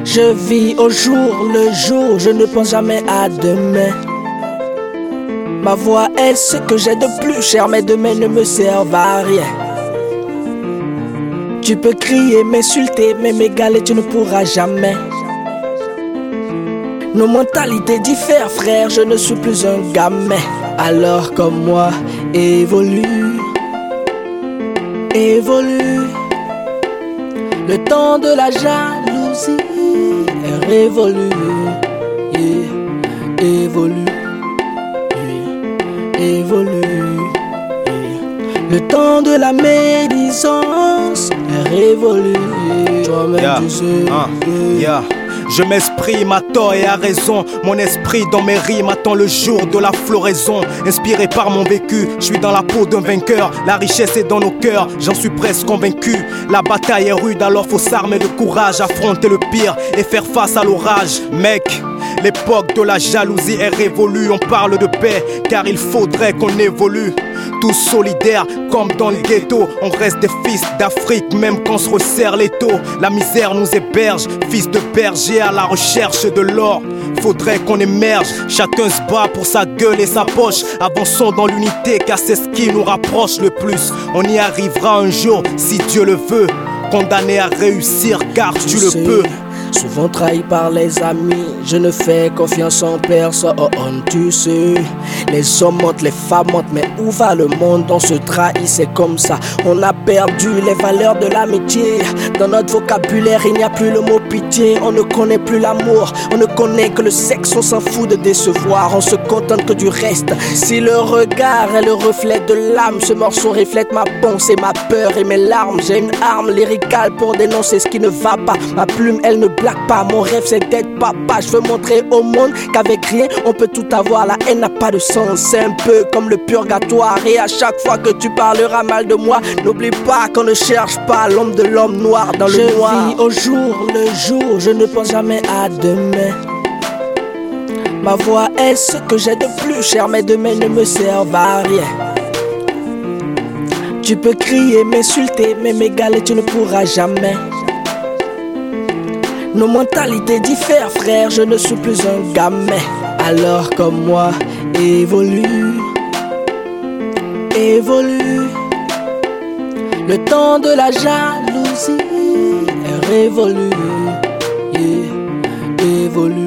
Je vis au jour le jour, je ne pense jamais à demain. Ma voix est ce que j'ai de plus cher, mes demain ne me servent à rien. Tu peux crier, m'insulter, mais m'égaler tu ne pourras jamais. Nos mentalités diffèrent, frère, je ne suis plus un gamin. Alors comme moi, évolue, évolue. Le temps de la jalousie est révolu, yeah. Évolue, yeah. Évolue, yeah. Le temps de la médisance est révolu, yeah. Toi-même yeah. tu sais, yeah. Je m'exprime à tort et à raison. Mon esprit dans mes rimes attend le jour de la floraison. Inspiré par mon vécu, je suis dans la peau d'un vainqueur. La richesse est dans nos cœurs, j'en suis presque convaincu. La bataille est rude, alors faut s'armer de courage. Affronter le pire et faire face à l'orage. Mec, l'époque de la jalousie est révolue. On parle de paix, car il faudrait qu'on évolue. Tous solidaires comme dans le ghetto. On reste des fils d'Afrique même quand se resserre l'étau. La misère nous héberge, fils de berger à la recherche de l'or. Faudrait qu'on émerge, chacun se bat pour sa gueule et sa poche. Avançons dans l'unité car c'est ce qui nous rapproche le plus. On y arrivera un jour si Dieu le veut. Condamné à réussir car tu le peux. Souvent trahi par les amis, je ne fais confiance en personne, tu sais. Les hommes mentent, les femmes mentent, mais où va le monde? On se trahit, c'est comme ça. On a perdu les valeurs de l'amitié. Dans notre vocabulaire, il n'y a plus le mot pitié. On ne connaît plus l'amour, on ne connaît que le sexe. On s'en fout de décevoir, on se contente que du reste. Si le regard est le reflet de l'âme, ce morceau reflète ma pensée, ma peur et mes larmes. J'ai une arme lyricale pour dénoncer ce qui ne va pas. Ma plume, elle ne blague pas, mon rêve c'est d'être papa. Je veux montrer au monde qu'avec rien on peut tout avoir. La haine n'a pas de sens, c'est un peu comme le purgatoire. Et à chaque fois que tu parleras mal de moi, n'oublie pas qu'on ne cherche pas l'homme de l'homme noir dans le noir. Je vis au jour le jour, je ne pense jamais à demain. Ma voix est ce que j'ai de plus cher, mes demain ne me servent à rien. Tu peux crier, m'insulter, mais m'égaler tu ne pourras jamais. Nos mentalités diffèrent, frère, je ne suis plus un gamin. Alors comme moi, évolue, évolue. Le temps de la jalousie est révolu, yeah. Évolue,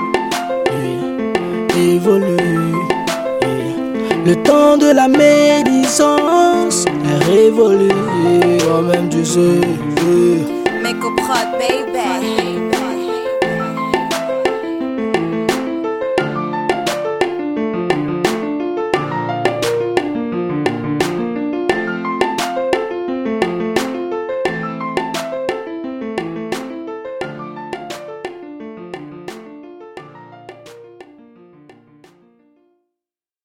yeah. Évolue, yeah. Le temps de la médisance est révolu, toi-même tu sais, yeah. Make a prod, baby.